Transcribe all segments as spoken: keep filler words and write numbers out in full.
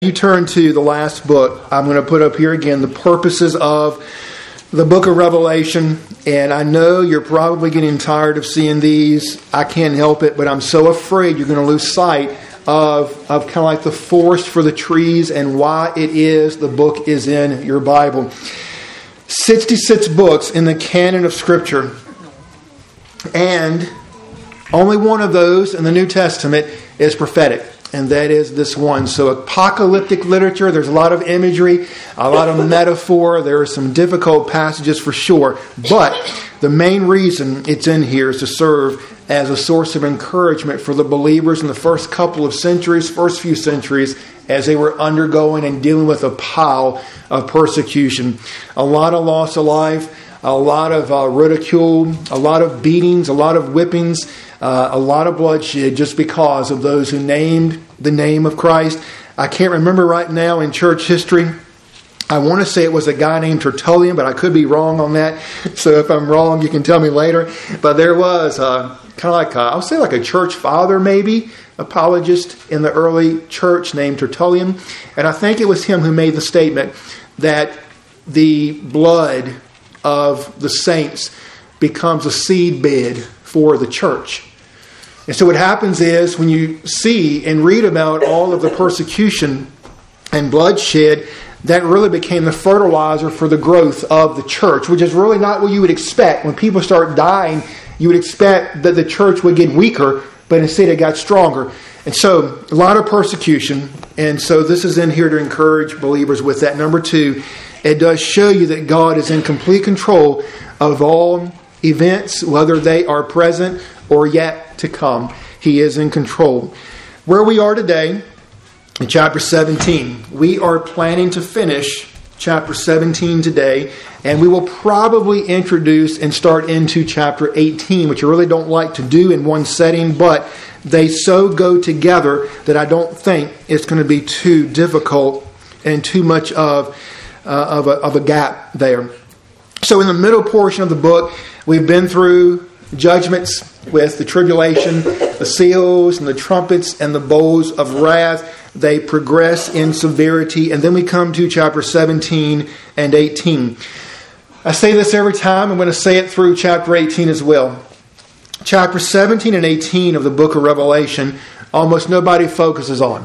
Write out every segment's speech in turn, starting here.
You turn to the last book. I'm going to put up here again the purposes of the book of Revelation. And I know you're probably getting tired of seeing these. I can't help it, but I'm so afraid you're going to lose sight of, of kind of like the forest for the trees and why it is the book is in your Bible. sixty-six books in the canon of Scripture. And only one of those in the New Testament is prophetic. And that is this one. So apocalyptic literature, there's a lot of imagery, a lot of metaphor. There are some difficult passages for sure. But the main reason it's in here is to serve as a source of encouragement for the believers in the first couple of centuries, first few centuries, as they were undergoing and dealing with a pile of persecution. A lot of loss of life, a lot of uh, ridicule, a lot of beatings, a lot of whippings, Uh, a lot of bloodshed just because of those who named the name of Christ. I can't remember right now in church history. I want to say it was a guy named Tertullian, but I could be wrong on that. So if I'm wrong, you can tell me later. But there was uh, kind of like, a, I'll say like a church father maybe, apologist in the early church named Tertullian. And I think it was him who made the statement that the blood of the saints becomes a seedbed for the church. And so what happens is when you see and read about all of the persecution and bloodshed, that really became the fertilizer for the growth of the church, which is really not what you would expect. When people start dying, you would expect that the church would get weaker, but instead it got stronger. And so a lot of persecution. And so this is in here to encourage believers with that. Number two, it does show you that God is in complete control of all events, whether they are present or yet to come. He is in control. Where we are today, in chapter seventeen, we are planning to finish chapter seventeen today, and we will probably introduce and start into chapter eighteen, which I really don't like to do in one setting, but they so go together that I don't think it's going to be too difficult and too much of, uh, of, a, of a gap there. So in the middle portion of the book, we've been through judgments with the tribulation, the seals and the trumpets and the bowls of wrath. They progress in severity. And then we come to chapter seventeen and eighteen. I say this every time. I'm going to say it through chapter eighteen as well. Chapter seventeen and eighteen of the book of Revelation, almost nobody focuses on.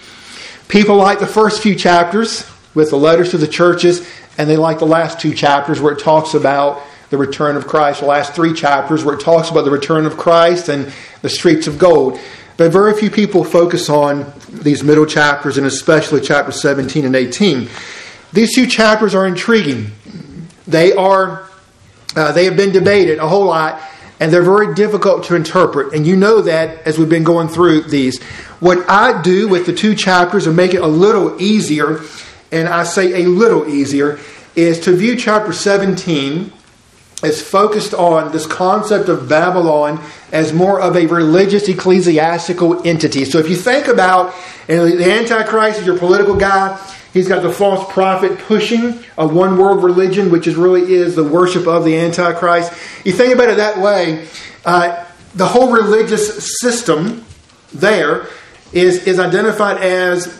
People like the first few chapters with the letters to the churches, and they like the last two chapters where it talks about the return of Christ. The last three chapters where it talks about the return of Christ and the streets of gold. But very few people focus on these middle chapters, and especially chapter seventeen and eighteen. These two chapters are intriguing. They are, uh, they have been debated a whole lot, and they're very difficult to interpret. And you know that as we've been going through these. What I do with the two chapters and make it a little easier, and I say a little easier, is to view chapter seventeen is focused on this concept of Babylon as more of a religious ecclesiastical entity. So if you think about, and the Antichrist is your political guy, he's got the false prophet pushing a one world religion, which is really is the worship of the Antichrist. You think about it that way, uh, the whole religious system there is, is identified as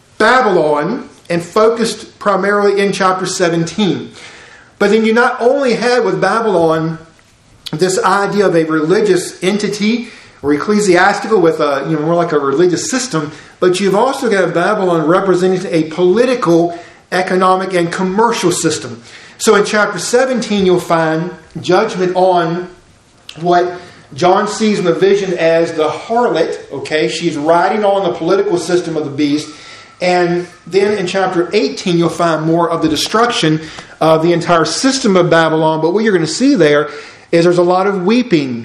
Babylon and focused primarily in chapter seventeen. But then you not only had with Babylon this idea of a religious entity or ecclesiastical with a, you know, more like a religious system, but you've also got Babylon representing a political, economic, and commercial system. So in chapter seventeen, you'll find judgment on what John sees in the vision as the harlot. Okay, she's riding on the political system of the beast. And then in chapter eighteen, you'll find more of the destruction of the entire system of Babylon. But what you're going to see there is there's a lot of weeping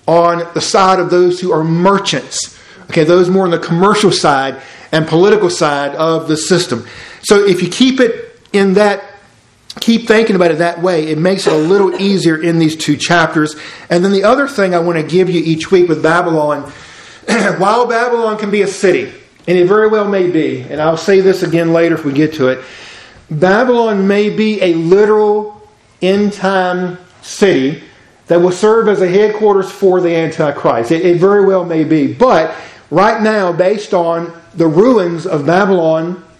on the side of those who are merchants. Okay, those more on the commercial side and political side of the system. So if you keep it in that, keep thinking about it that way, it makes it a little easier in these two chapters. And then the other thing I want to give you each week with Babylon, while Babylon can be a city, and it very well may be, and I'll say this again later if we get to it, Babylon may be a literal end-time city that will serve as a headquarters for the Antichrist. It, it very well may be. But right now, based on the ruins of Babylon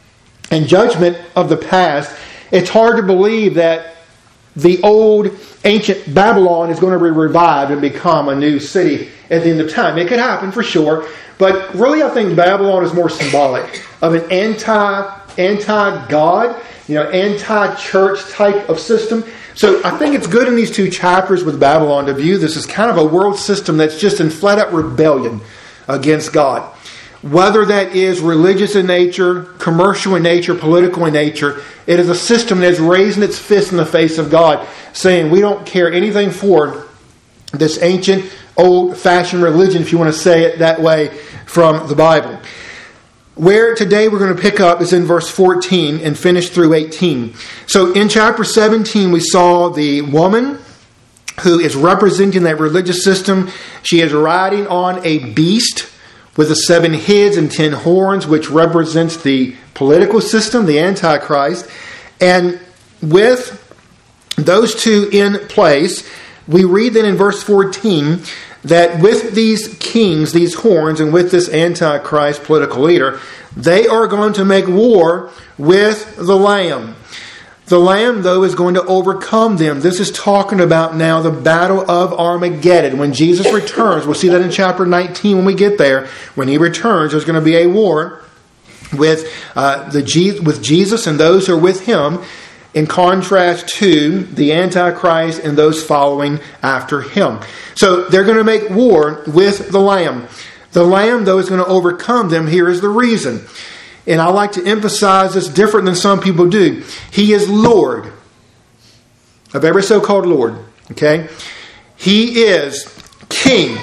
and judgment of the past, it's hard to believe that the old ancient Babylon is going to be revived and become a new city at the end of time. It could happen for sure, but really I think Babylon is more symbolic of an anti, anti-God, you know, anti-church type of system. So I think it's good in these two chapters with Babylon to view this as kind of a world system that's just in flat-out rebellion against God. Whether that is religious in nature, commercial in nature, political in nature, it is a system that is raising its fist in the face of God, saying we don't care anything for this ancient, old-fashioned religion, if you want to say it that way, from the Bible. Where today we're going to pick up is in verse fourteen and finish through eighteen. So in chapter seventeen we saw the woman who is representing that religious system. She is riding on a beast with the seven heads and ten horns, which represents the political system, the Antichrist. And with those two in place, we read then in verse fourteen that with these kings, these horns, and with this Antichrist political leader, they are going to make war with the Lamb. The Lamb, though, is going to overcome them. This is talking about now the battle of Armageddon. When Jesus returns, we'll see that in chapter nineteen when we get there. When He returns, there's going to be a war with uh, the with Jesus and those who are with Him, in contrast to the Antichrist and those following after him. So they're going to make war with the Lamb. The Lamb, though, is going to overcome them. Here is the reason. And I like to emphasize this different than some people do. He is Lord of every so-called Lord. Okay? He is King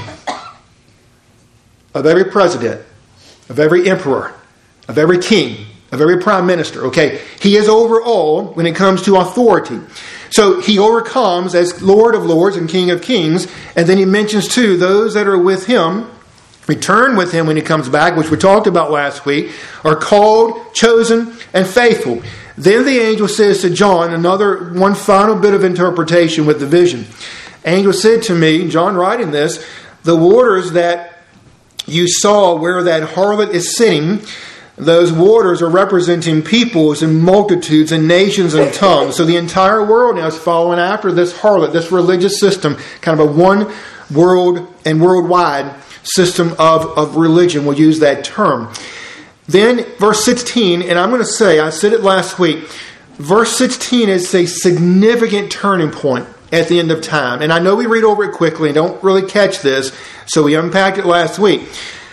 of every president, of every emperor, of every king, of every prime minister. Okay? He is over all when it comes to authority. So he overcomes as Lord of lords and King of kings. And then he mentions too, those that are with him, return with him when he comes back, which we talked about last week, are called, chosen, and faithful. Then the angel says to John, another one final bit of interpretation with the vision. Angel said to me, John writing this, the waters that you saw where that harlot is sitting, those waters are representing peoples and multitudes and nations and tongues. So the entire world now is following after this harlot, this religious system, kind of a one world and worldwide system of, of religion. We'll use that term. Then verse sixteen, and I'm going to say, I said it last week, verse sixteen is a significant turning point at the end of time. And I know we read over it quickly and don't really catch this, so we unpacked it last week.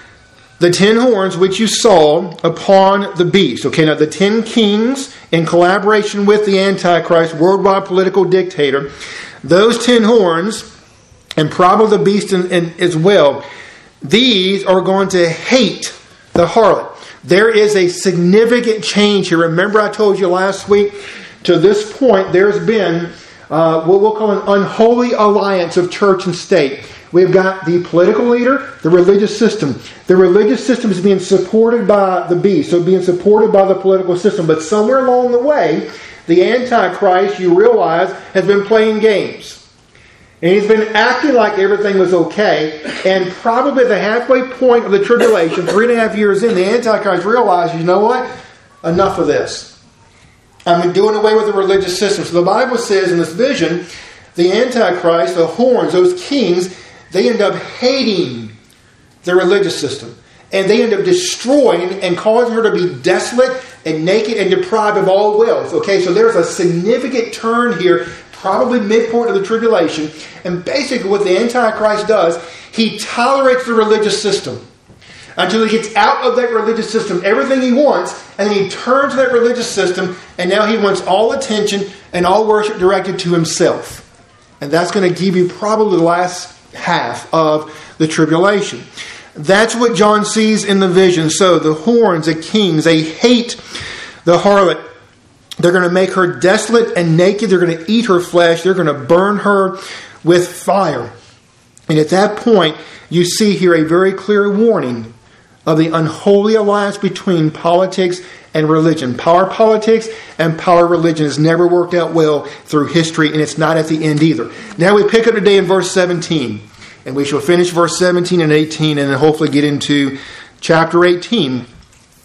The ten horns which you saw upon the beast. Okay, now the ten kings in collaboration with the Antichrist, worldwide political dictator, those ten horns, and probably the beast in, in, as well, these are going to hate the harlot. There is a significant change here. Remember I told you last week, to this point there's been uh, what we'll call an unholy alliance of church and state. We've got the political leader, the religious system. The religious system is being supported by the beast, so being supported by the political system. But somewhere along the way, the Antichrist, you realize, has been playing games. And he's been acting like everything was okay. And probably at the halfway point of the tribulation, three and a half years in, the Antichrist realized, you know what? Enough of this. I'm doing away with the religious system. So the Bible says in this vision, the Antichrist, the horns, those kings, they end up hating the religious system. And they end up destroying and causing her to be desolate and naked and deprived of all wealth. Okay, so there's a significant turn here, probably midpoint of the tribulation. And basically what the Antichrist does, he tolerates the religious system until he gets out of that religious system everything he wants, and then he turns to that religious system, and now he wants all attention and all worship directed to himself. And that's going to give you probably the last half of the tribulation. That's what John sees in the vision. So the horns, the kings, they hate the harlot. They're going to make her desolate and naked. They're going to eat her flesh. They're going to burn her with fire. And at that point, you see here a very clear warning of the unholy alliance between politics and religion. Power politics and power religion has never worked out well through history, and it's not at the end either. Now we pick up today in verse seventeen, and we shall finish verse seventeen and eighteen, and then hopefully get into chapter eighteen.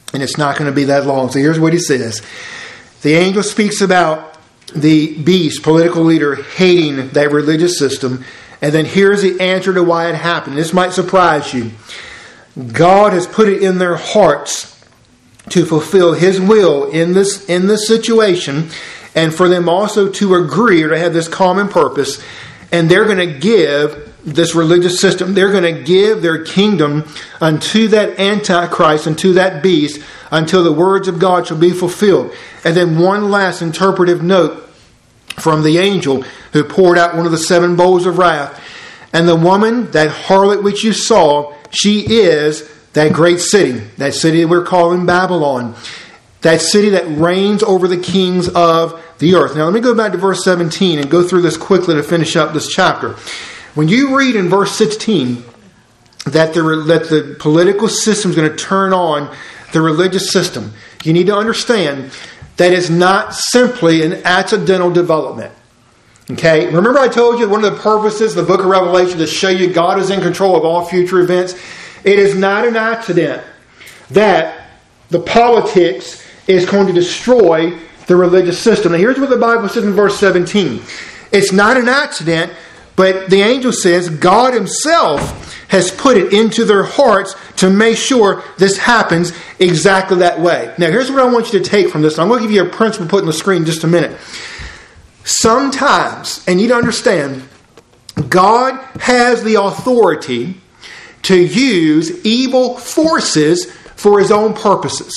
And it's not going to be that long. So here's what he says. The angel speaks about the beast, political leader, hating that religious system. And then here's the answer to why it happened. This might surprise you. God has put it in their hearts to fulfill His will in this, in this situation, and for them also to agree or to have this common purpose. And they're going to give this religious system, they're going to give their kingdom unto that Antichrist, unto that beast, until the words of God shall be fulfilled. And then one last interpretive note from the angel who poured out one of the seven bowls of wrath. And the woman, that harlot which you saw, she is that great city, that city that we're calling Babylon, that city that reigns over the kings of the earth. Now let me go back to verse seventeen and go through this quickly to finish up this chapter. When you read in verse sixteen that the, that the political system is going to turn on the religious system, you need to understand that it's not simply an accidental development. Okay? Remember I told you one of the purposes of the book of Revelation to show you God is in control of all future events? It is not an accident that the politics is going to destroy the religious system. Now here's what the Bible says in verse seventeen. It's not an accident, but the angel says God Himself has put it into their hearts to make sure this happens exactly that way. Now here's what I want you to take from this. I'm going to give you a principle put on the screen in just a minute. Sometimes, and you need to understand, God has the authority to use evil forces for His own purposes.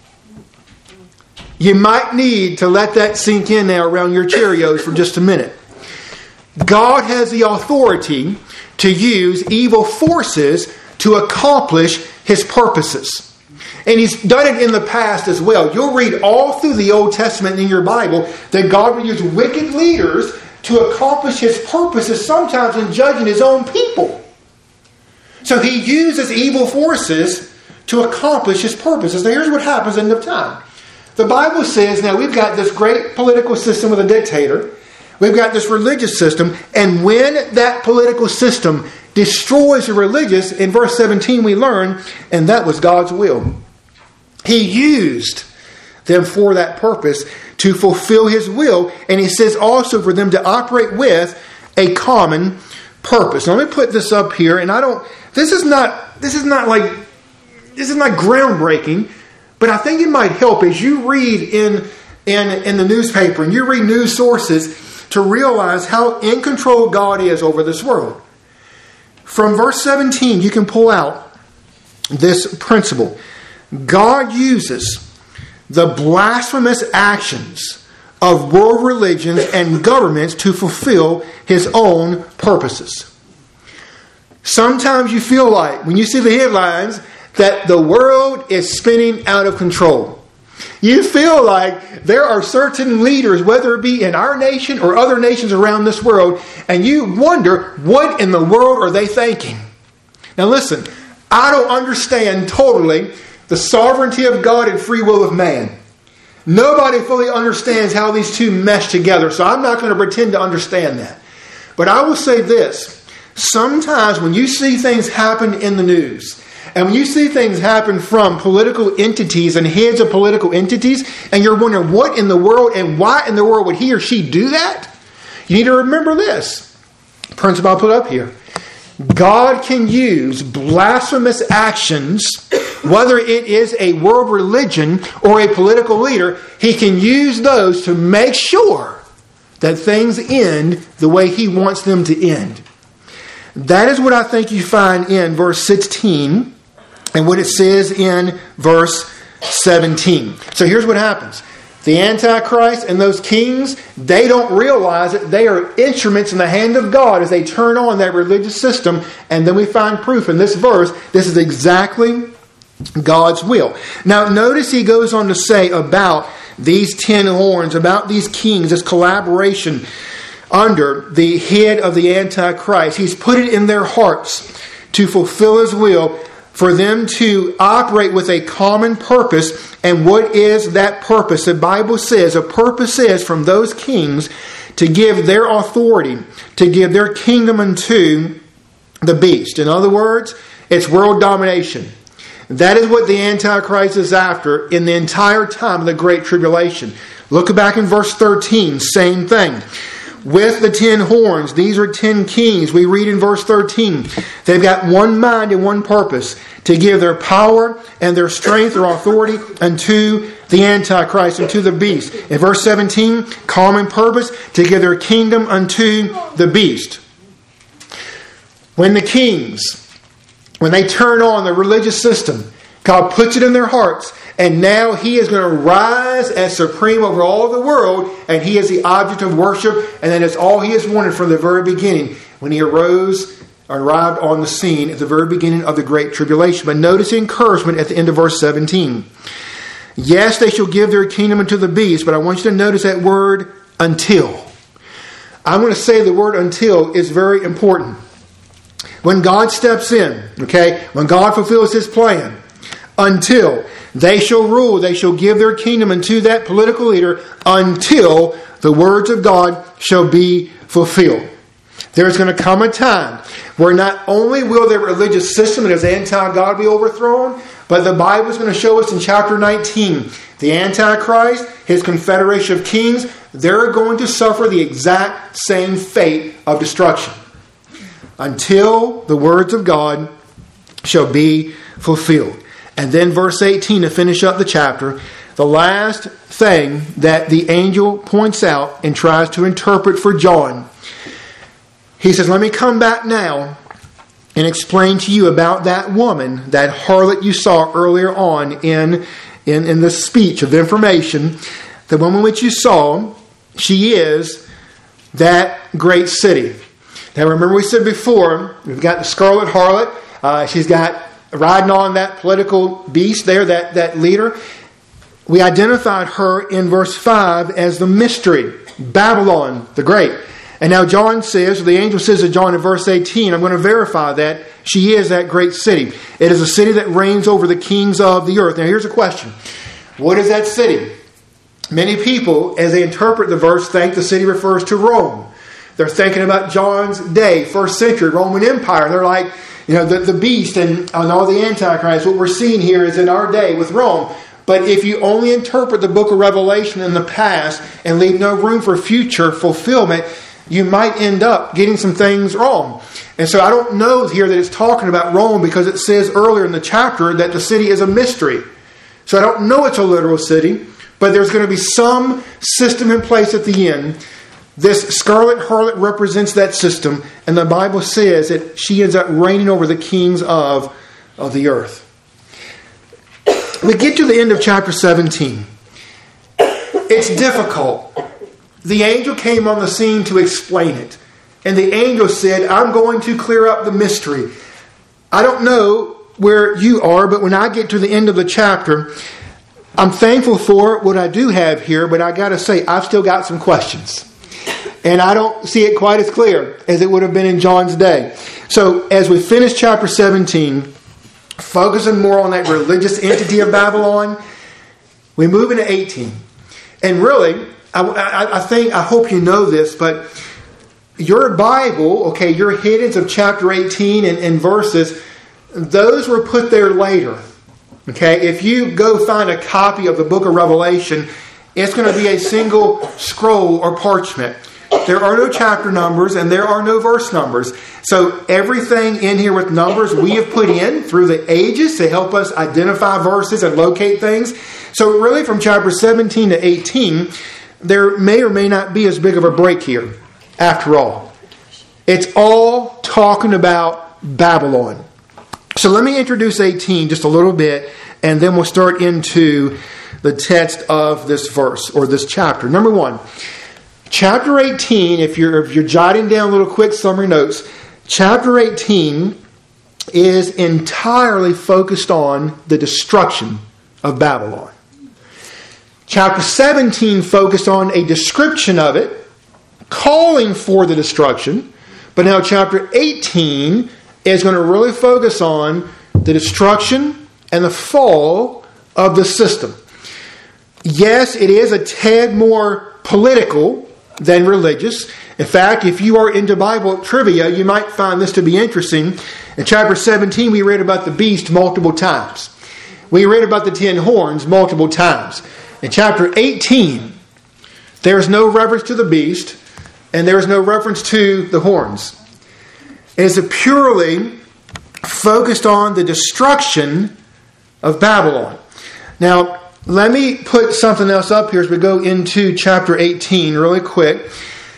You might need to let that sink in now around your Cheerios for just a minute. God has the authority to use evil forces to accomplish His purposes. And He's done it in the past as well. You'll read all through the Old Testament in your Bible that God will use wicked leaders to accomplish His purposes, sometimes in judging His own people. So He uses evil forces to accomplish His purposes. Now here's what happens at the end of time. The Bible says, now we've got this great political system with a dictator. We've got this religious system. And when that political system destroys the religious, in verse seventeen we learn, and that was God's will. He used them for that purpose to fulfill His will. And He says also for them to operate with a common purpose. Now let me put this up here. And I don't, this is not, this is not like, this is not groundbreaking. But I think it might help as you read in, in, in the newspaper and you read news sources to realize how in control God is over this world. From verse seventeen, you can pull out this principle. God uses the blasphemous actions of world religions and governments to fulfill His own purposes. Sometimes you feel like, when you see the headlines, that the world is spinning out of control. You feel like there are certain leaders, whether it be in our nation or other nations around this world, and you wonder, what in the world are they thinking? Now listen, I don't understand totally the sovereignty of God and free will of man. Nobody fully understands how these two mesh together, so I'm not going to pretend to understand that. But I will say this, sometimes when you see things happen in the news, and when you see things happen from political entities and heads of political entities, and you're wondering what in the world and why in the world would he or she do that, you need to remember this principle I'll put up here. God can use blasphemous actions, whether it is a world religion or a political leader, He can use those to make sure that things end the way He wants them to end. That is what I think you find in verse sixteen and what it says in verse seventeen. So here's what happens. The Antichrist and those kings, they don't realize it. They are instruments in the hand of God as they turn on that religious system. And then we find proof in this verse. This is exactly God's will. Now notice he goes on to say about these ten horns, about these kings, this collaboration under the head of the Antichrist. He's put it in their hearts to fulfill His will, for them to operate with a common purpose. And what is that purpose? The Bible says a purpose is from those kings to give their authority, to give their kingdom unto the beast. In other words, it's world domination. That is what the Antichrist is after in the entire time of the Great Tribulation. Look back in verse thirteen, same thing. With the ten horns, these are ten kings. We read in verse thirteen, they've got one mind and one purpose, to give their power and their strength or authority unto the Antichrist, unto the beast. In verse seventeen, common purpose, to give their kingdom unto the beast. When the kings, when they turn on the religious system, God puts it in their hearts, and now He is going to rise as supreme over all the world, and He is the object of worship, and that is all He has wanted from the very beginning, when He arose, arrived on the scene at the very beginning of the Great Tribulation. But notice the encouragement at the end of verse seventeen. Yes, they shall give their kingdom unto the beast, but I want you to notice that word, until. I'm going to say the word until is very important. When God steps in, okay, when God fulfills His plan, until they shall rule, they shall give their kingdom unto that political leader until the words of God shall be fulfilled. There's going to come a time where not only will their religious system and its anti-God be overthrown, but the Bible is going to show us in chapter nineteen, the Antichrist, his confederation of kings, they're going to suffer the exact same fate of destruction until the words of God shall be fulfilled. And then verse eighteen, to finish up the chapter, the last thing that the angel points out and tries to interpret for John, he says, let me come back now and explain to you about that woman, that harlot you saw earlier on in, in, in the speech of information. The woman which you saw, she is that great city. Now remember we said before, we've got the scarlet harlot. Uh, she's got riding on that political beast there, that, that leader. We identified her in verse five as the mystery, Babylon the Great. And now John says, or the angel says to John in verse eighteen, I'm going to verify that she is that great city. It is a city that reigns over the kings of the earth. Now here's a question. What is that city? Many people, as they interpret the verse, think the city refers to Rome. They're thinking about John's day, first century, Roman Empire. They're like, you know, the, the beast and, and all the Antichrist. What we're seeing here is in our day with Rome. But if you only interpret the book of Revelation in the past and leave no room for future fulfillment, you might end up getting some things wrong. And so I don't know here that it's talking about Rome, because it says earlier in the chapter that the city is a mystery. So I don't know it's a literal city, but there's going to be some system in place at the end. This scarlet harlot represents that system, and the Bible says that she ends up reigning over the kings of, of the earth. We get to the end of chapter seventeen. It's difficult. The angel came on the scene to explain it. And the angel said, I'm going to clear up the mystery. I don't know where you are, but when I get to the end of the chapter, I'm thankful for what I do have here, but I got to say, I've still got some questions. And I don't see it quite as clear as it would have been in John's day. So as we finish chapter seventeen, focusing more on that religious entity of Babylon, we move into eighteen. And really, I, I, I think, I hope you know this, but your Bible, okay, your hidden of chapter eighteen and, and verses, those were put there later. Okay, if you go find a copy of the book of Revelation, it's going to be a single scroll or parchment. There are no chapter numbers and there are no verse numbers. So everything in here with numbers we have put in through the ages to help us identify verses and locate things. So really from chapter seventeen to eighteen, there may or may not be as big of a break here after all. It's all talking about Babylon. So let me introduce eighteen just a little bit, and then we'll start into the text of this verse or this chapter. Number one, chapter eighteen, if you're, if you're jotting down little quick summary notes, chapter eighteen is entirely focused on the destruction of Babylon. Chapter seventeen focused on a description of it, calling for the destruction. But now chapter eighteen is going to really focus on the destruction and the fall of the system. Yes, it is a tad more political than religious. In fact, if you are into Bible trivia, you might find this to be interesting. In chapter seventeen, we read about the beast multiple times. we read about the ten horns multiple times. In chapter eighteen, there is no reference to the beast, and there is no reference to the horns. It is purely focused on the destruction of Babylon. Now, let me put something else up here as we go into chapter eighteen really quick.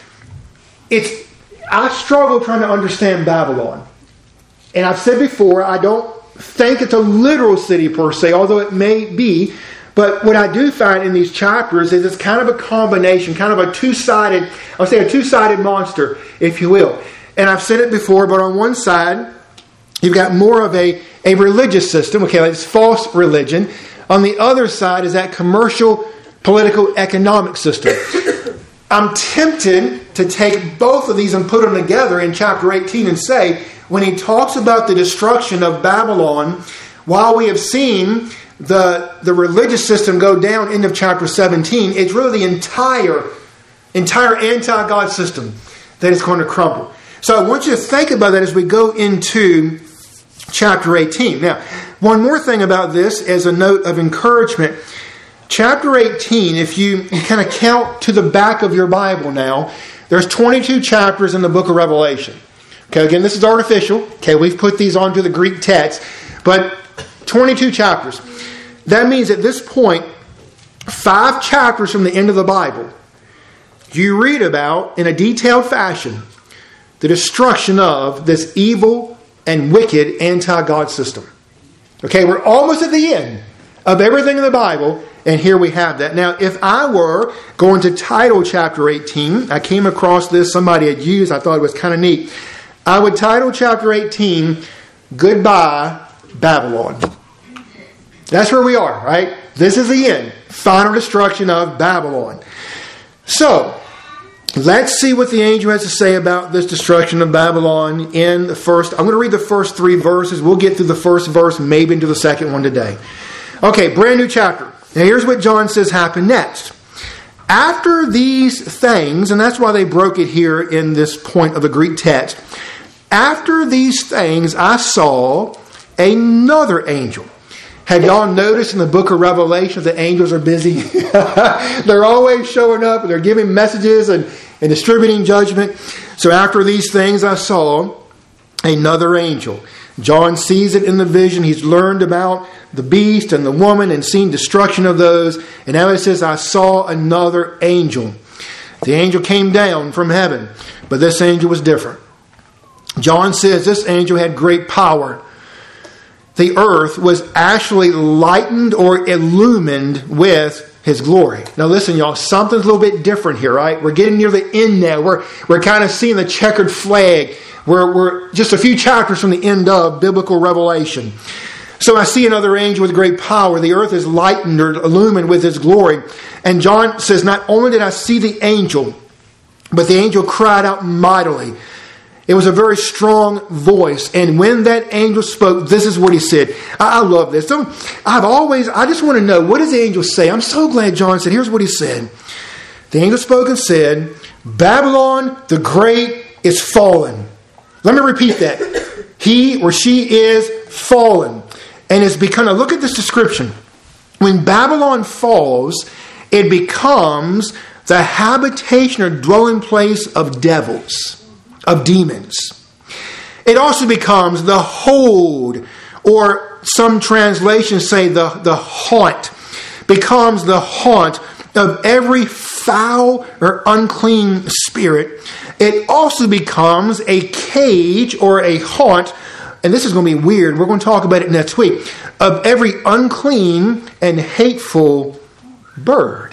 It's I struggle trying to understand Babylon. And I've said before, I don't think it's a literal city per se, although it may be. But what I do find in these chapters is it's kind of a combination, kind of a two-sided, I'll say a two-sided monster, if you will. And I've said it before, but on one side, you've got more of a, a religious system, okay, like it's false religion. On the other side is that commercial, political, economic system. I'm tempted to take both of these and put them together in chapter eighteen and say, when he talks about the destruction of Babylon, while we have seen the, the religious system go down end of chapter seventeen, it's really the entire, entire anti-God system that is going to crumble. So I want you to think about that as we go into chapter eighteen. Now, one more thing about this as a note of encouragement. Chapter eighteen, if you, you kind of count to the back of your Bible now, there's twenty-two chapters in the book of Revelation. Okay, again, this is artificial. Okay, we've put these onto the Greek text. But twenty-two chapters. That means at this point, five chapters from the end of the Bible, you read about, in a detailed fashion, the destruction of this evil and wicked anti-God system. Okay, we're almost at the end of everything in the Bible, and here we have that. Now, if I were going to title chapter eighteen, I came across this, somebody had used, I thought it was kind of neat. I would title chapter eighteen, Goodbye, Babylon. That's where we are, right? This is the end. Final destruction of Babylon. So, let's see what the angel has to say about this destruction of Babylon in the first. I'm going to read the first three verses. We'll get through the first verse, maybe into the second one today. Okay, brand new chapter. Now here's what John says happened next. After these things, and that's why they broke it here in this point of the Greek text. After these things, I saw another angel. Have y'all noticed in the book of Revelation that angels are busy? They're always showing up and they're giving messages and, and distributing judgment. So after these things I saw another angel. John sees it in the vision. He's learned about the beast and the woman and seen destruction of those. And now it says, I saw another angel. The angel came down from heaven, but this angel was different. John says this angel had great power. The earth was actually lightened or illumined with his glory. Now listen, y'all, something's a little bit different here, right? We're getting near the end now. We're, we're kind of seeing the checkered flag. We're, we're just a few chapters from the end of biblical Revelation. So I see another angel with great power. The earth is lightened or illumined with his glory. And John says, not only did I see the angel, but the angel cried out mightily. It was a very strong voice. And when that angel spoke, this is what he said. I, I love this. Don't, I've always, I just want to know, what does the angel say? I'm so glad John said, here's what he said. The angel spoke and said, Babylon the Great is fallen. Let me repeat that. He or she is fallen. And it's become, now look at this description. When Babylon falls, it becomes the habitation or dwelling place of devils. Of demons. It also becomes the hold, or some translations say the, the haunt, becomes the haunt of every foul or unclean spirit. It also becomes a cage or a haunt, and this is going to be weird, we're going to talk about it next week, of every unclean and hateful bird.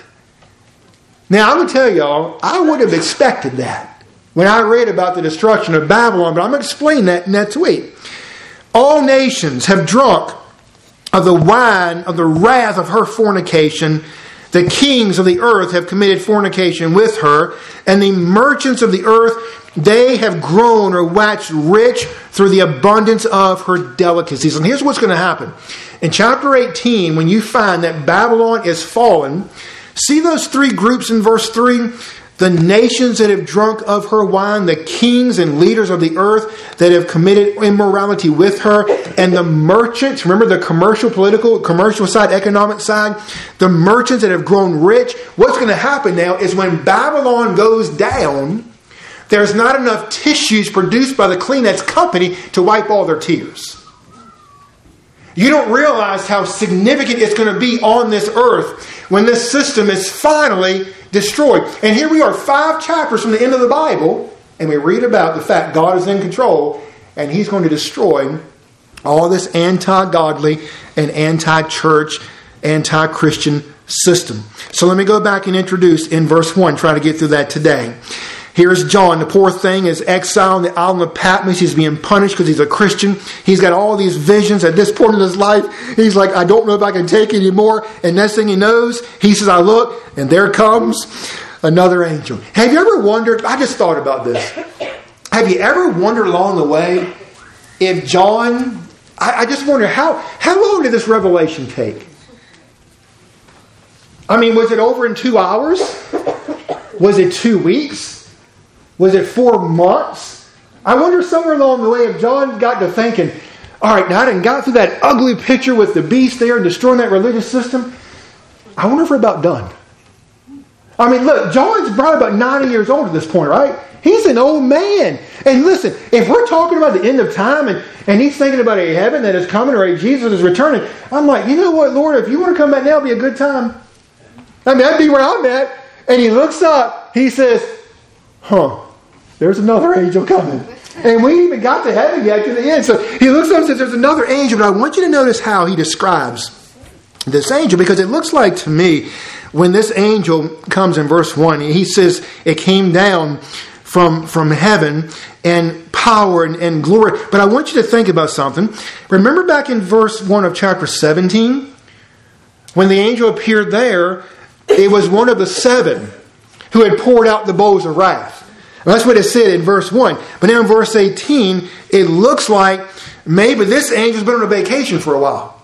Now, I'm going to tell y'all, I would have expected that when I read about the destruction of Babylon, but I'm going to explain that next week. All nations have drunk of the wine of the wrath of her fornication. The kings of the earth have committed fornication with her, and the merchants of the earth, they have grown or waxed rich through the abundance of her delicacies. And here's what's going to happen. In chapter eighteen, when you find that Babylon is fallen, see those three groups in verse three? the nations that have drunk of her wine, the kings and leaders of the earth that have committed immorality with her, and the merchants, remember the commercial, political, commercial side, economic side, the merchants that have grown rich. What's going to happen now is when Babylon goes down, there's not enough tissues produced by the Kleenex company to wipe all their tears. You don't realize how significant it's going to be on this earth when this system is finally destroyed. And here we are, five chapters from the end of the Bible, and we read about the fact God is in control, and He's going to destroy all this anti-godly and anti-church, anti-Christian system. So let me go back and introduce in verse one, try to get through that today. Here's John. The poor thing is exiled in the island of Patmos. He's being punished because he's a Christian. He's got all these visions. At this point in his life, he's like, I don't know if I can take it anymore. And next thing he knows, he says, I look, and there comes another angel. Have you ever wondered, I just thought about this. Have you ever wondered along the way if John, I, I just wonder, how, how long did this revelation take? I mean, was it over in two hours? Was it two weeks? Was it four months? I wonder somewhere along the way if John got to thinking, all right, now I done got through that ugly picture with the beast there and destroying that religious system. I wonder if we're about done. I mean, look, John's probably about ninety years old at this point, right? He's an old man. And listen, if we're talking about the end of time and, and he's thinking about a heaven that is coming or a Jesus is returning, I'm like, you know what, Lord, if you want to come back now, it'll be a good time. I mean, that'd be where I'm at. And he looks up, he says, huh. There's another angel coming. And we ain't even got to heaven yet to the end. So he looks up and says, there's another angel. But I want you to notice how he describes this angel. Because it looks like to me, when this angel comes in verse one, he says it came down from, from heaven and power and, and glory. But I want you to think about something. Remember back in verse one of chapter seventeen? When the angel appeared there, it was one of the seven who had poured out the bowls of wrath. That's what it said in verse one. But now in verse eighteen, it looks like maybe this angel's been on a vacation for a while.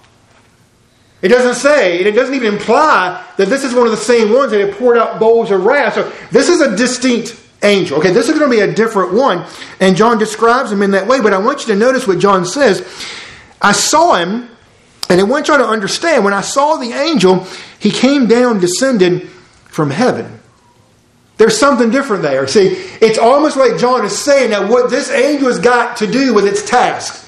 It doesn't say, and it doesn't even imply that this is one of the same ones that have poured out bowls of wrath. So this is a distinct angel. Okay, this is going to be a different one. And John describes him in that way. But I want you to notice what John says. I saw him, and I want you to understand, when I saw the angel, he came down, descended from heaven. There's something different there. See, it's almost like John is saying that what this angel has got to do with its task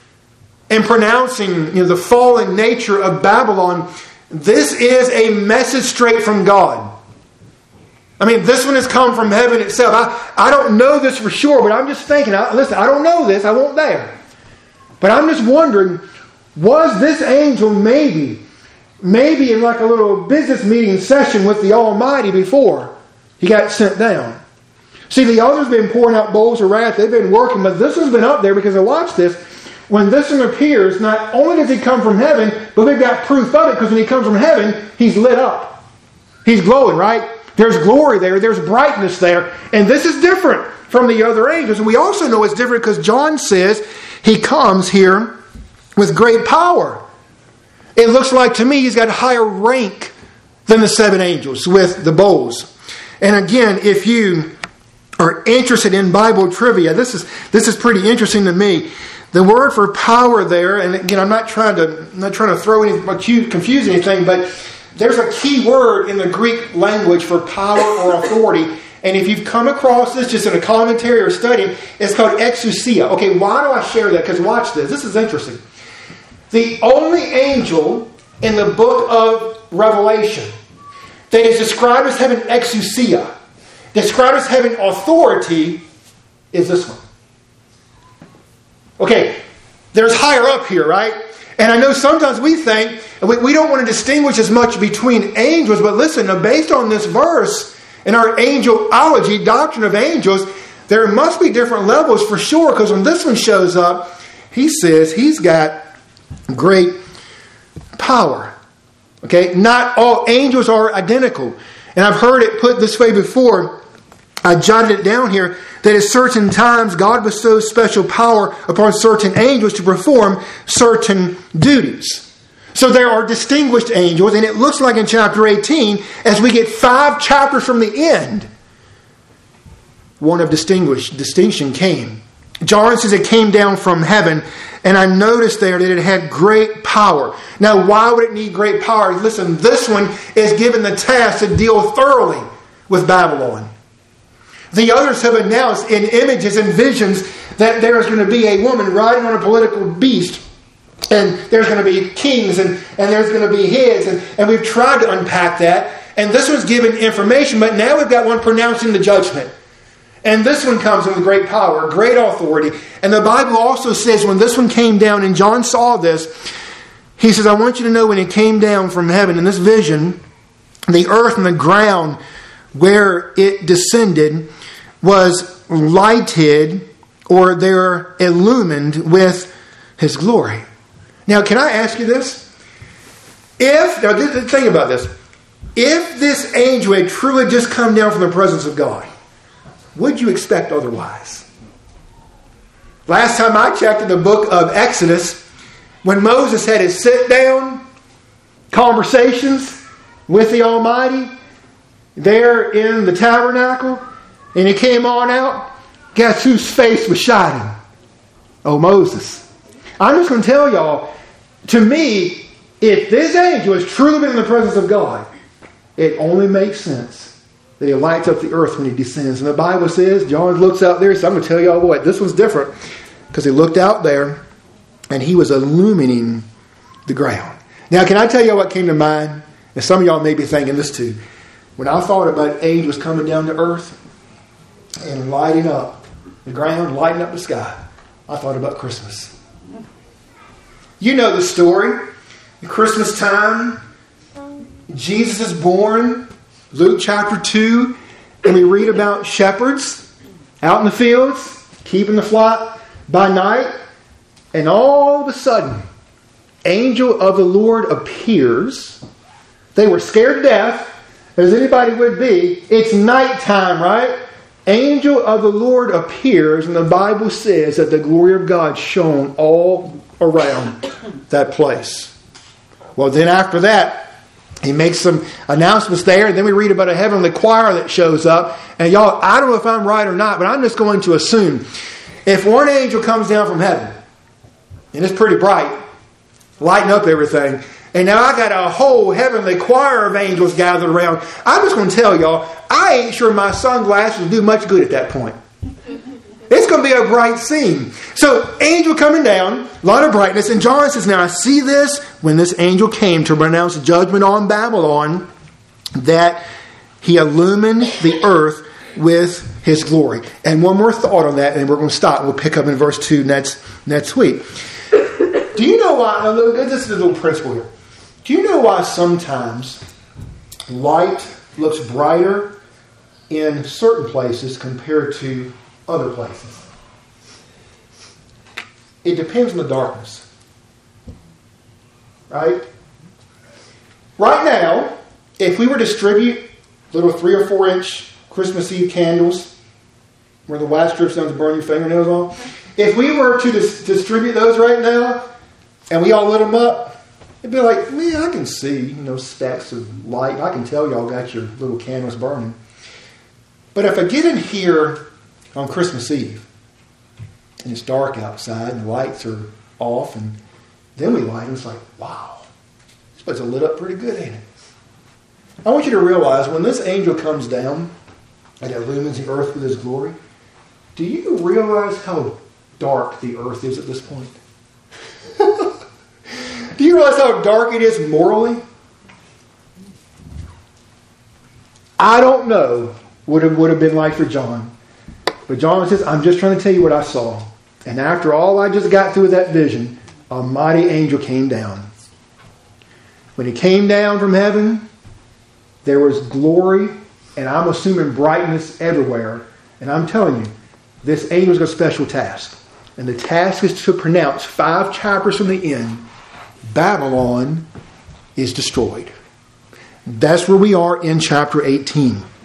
in pronouncing, you know, the fallen nature of Babylon, this is a message straight from God. I mean, this one has come from heaven itself. I, I don't know this for sure, but I'm just thinking, I, listen, I don't know this, I won't dare. But I'm just wondering, was this angel maybe, maybe in like a little business meeting session with the Almighty before he got sent down? See, the others have been pouring out bowls of wrath. They've been working, but this one's been up there because I watched this. When this one appears, not only does he come from heaven, but we've got proof of it because when he comes from heaven, he's lit up. He's glowing, right? There's glory there. There's brightness there. And this is different from the other angels. And we also know it's different because John says he comes here with great power. It looks like to me he's got a higher rank than the seven angels with the bowls. And again, if you are interested in Bible trivia, this is this is pretty interesting to me. The word for power there, and again, I'm not trying to I'm not trying to throw any confuse anything, but there's a key word in the Greek language for power or authority. And if you've come across this just in a commentary or study, it's called exousia. Okay, why do I share that? Because watch this. This is interesting. The only angel in the book of Revelation that is described as having exousia, described as having authority, is this one. Okay, there's higher up here, right? And I know sometimes we think, we, we don't want to distinguish as much between angels, but listen, now based on this verse, in our angelology, doctrine of angels, there must be different levels for sure, because when this one shows up, he says he's got great power. Okay, not all angels are identical. And I've heard it put this way before. I jotted it down here, that at certain times God bestows special power upon certain angels to perform certain duties. So there are distinguished angels, and it looks like in chapter eighteen, as we get five chapters from the end, one of distinguish, distinction came. John says it came down from heaven, and I noticed there that it had great power. Now, why would it need great power? Listen, this one is given the task to deal thoroughly with Babylon. The others have announced in images and visions that there is going to be a woman riding on a political beast, and there's going to be kings, and, and there's going to be heads, and, and we've tried to unpack that. And this one's given information, but now we've got one pronouncing the judgment. And this one comes with great power, great authority. And the Bible also says when this one came down, and John saw this, he says, I want you to know when it came down from heaven in this vision, the earth and the ground where it descended was lighted, or they're illumined with His glory. Now, can I ask you this? If, now think about this. If this angel had truly just come down from the presence of God, would you expect otherwise? Last time I checked in the book of Exodus, when Moses had his sit-down conversations with the Almighty there in the tabernacle, and he came on out, guess whose face was shining? Oh, Moses. I'm just going to tell y'all, to me, if this angel has truly been in the presence of God, it only makes sense that He lights up the earth when He descends. And the Bible says, John looks out there, so I'm going to tell y'all what, this one's different, because he looked out there and he was illumining the ground. Now, can I tell you what came to mind? And some of y'all may be thinking this too. When I thought about angels coming down to earth and lighting up the ground, lighting up the sky, I thought about Christmas. You know the story. At Christmas time, Jesus is born, Luke chapter two, and we read about shepherds out in the fields, keeping the flock by night, and all of a sudden, angel of the Lord appears. They were scared to death, as anybody would be. It's nighttime, right? Angel of the Lord appears, and the Bible says that the glory of God shone all around that place. Well, then after that, He makes some announcements there, and then we read about a heavenly choir that shows up. And y'all, I don't know if I'm right or not, but I'm just going to assume if one angel comes down from heaven, and it's pretty bright, lighting up everything, and now I got a whole heavenly choir of angels gathered around, I'm just going to tell y'all, I ain't sure my sunglasses will do much good at that point. It's going to be a bright scene. So, angel coming down, a lot of brightness. And John says, now I see this when this angel came to pronounce judgment on Babylon, that he illumined the earth with his glory. And one more thought on that, and we're going to stop. We'll pick up in verse two next, next week. Do you know why? This is a little principle here. Do you know why sometimes light looks brighter in certain places compared to other places? It depends on the darkness. Right? Right now, if we were to distribute little three or four inch Christmas Eve candles where the wax drips down to burn your fingernails off, if we were to dis- distribute those right now and we all lit them up, it'd be like, man, I can see, you know, specks of light. I can tell y'all got your little candles burning. But if I get in here on Christmas Eve, and it's dark outside, and the lights are off, and then we light, and it's like, wow, this place is lit up pretty good, ain't it? I want you to realize, when this angel comes down and illumines the earth with his glory, do you realize how dark the earth is at this point? Do you realize how dark it is morally? I don't know what it would have been like for John. But John says, I'm just trying to tell you what I saw. And after all I just got through with that vision, a mighty angel came down. When he came down from heaven, there was glory, and I'm assuming brightness everywhere. And I'm telling you, this angel's got a special task. And the task is to pronounce five chapters from the end, Babylon is destroyed. That's where we are in chapter eighteen.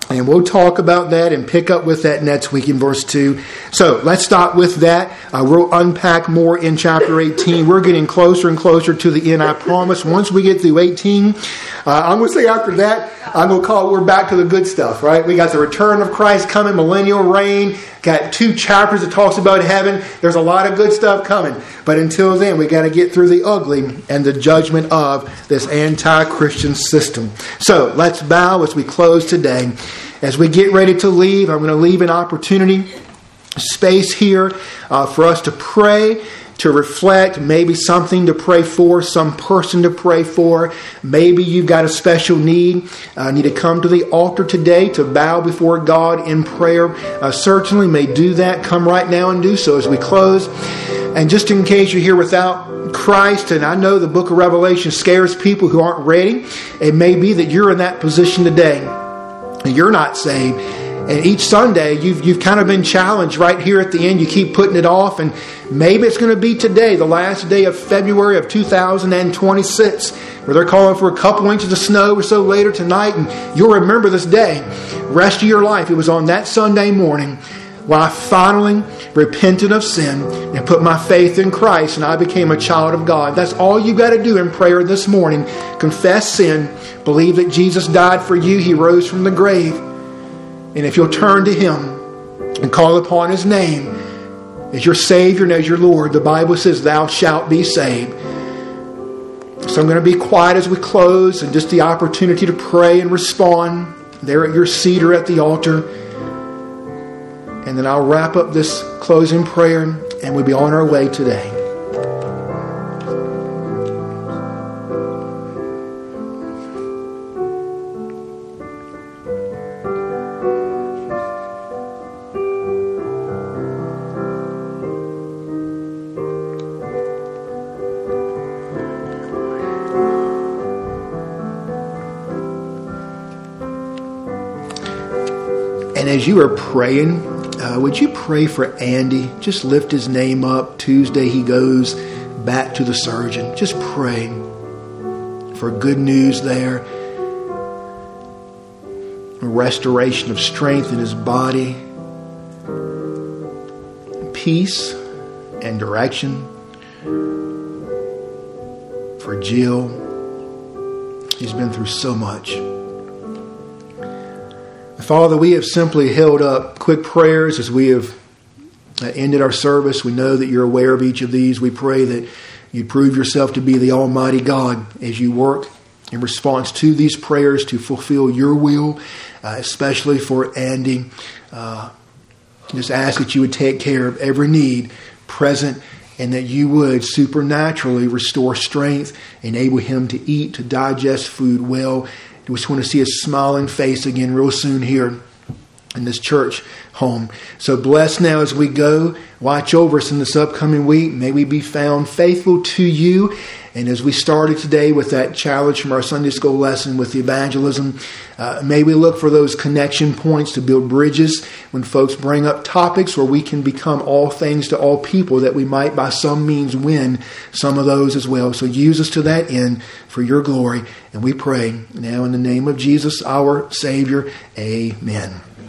And we'll talk about that and pick up with that next week in verse two. So let's start with that. Uh, we'll unpack more in chapter eighteen. We're getting closer and closer to the end, I promise. Once we get through eighteen, uh, I'm going to say after that, I'm going to call it, we're back to the good stuff, right? We got the return of Christ coming, millennial reign. Got two chapters that talks about heaven. There's a lot of good stuff coming. But until then, we got to get through the ugly and the judgment of this anti-Christian system. So let's bow as we close today. As we get ready to leave, I'm going to leave an opportunity, space here uh, for us to pray, to reflect, maybe something to pray for, some person to pray for. Maybe you've got a special need. Uh, need to come to the altar today to bow before God in prayer. Uh, certainly may do that. Come right now and do so as we close. And just in case you're here without Christ, and I know the book of Revelation scares people who aren't ready, it may be that you're in that position today. And you're not saved. And each Sunday, you've you've kind of been challenged right here at the end. You keep putting it off. And maybe it's going to be today, the last day of February of two thousand twenty-six, where they're calling for a couple inches of snow or so later tonight. And you'll remember this day, rest of your life. It was on that Sunday morning when I finally repented of sin and put my faith in Christ, and I became a child of God. That's all you got to do in prayer this morning. Confess sin. Believe that Jesus died for you. He rose from the grave. And if you'll turn to Him and call upon His name as your Savior and as your Lord, the Bible says, thou shalt be saved. So I'm going to be quiet as we close, and just the opportunity to pray and respond there at your seat or at the altar. And then I'll wrap up this closing prayer, and we'll be on our way today. And as you are praying, uh, would you pray for Andy? Just lift his name up. Tuesday he goes back to the surgeon. Just pray for good news there. A restoration of strength in his body. Peace and direction for Jill. She's been through so much. Father, we have simply held up quick prayers as we have ended our service. We know that you're aware of each of these. We pray that you prove yourself to be the Almighty God as you work in response to these prayers to fulfill your will, uh, especially for Andy. Uh, just ask that you would take care of every need present, and that you would supernaturally restore strength, enable him to eat, to digest food well. We just want to see his smiling face again real soon here in this church home. So bless now as we go. Watch over us in this upcoming week. May we be found faithful to you. And as we started today with that challenge from our Sunday school lesson with the evangelism, uh, may we look for those connection points to build bridges when folks bring up topics where we can become all things to all people, that we might by some means win some of those as well. So use us to that end for your glory. And we pray now in the name of Jesus, our Savior. Amen.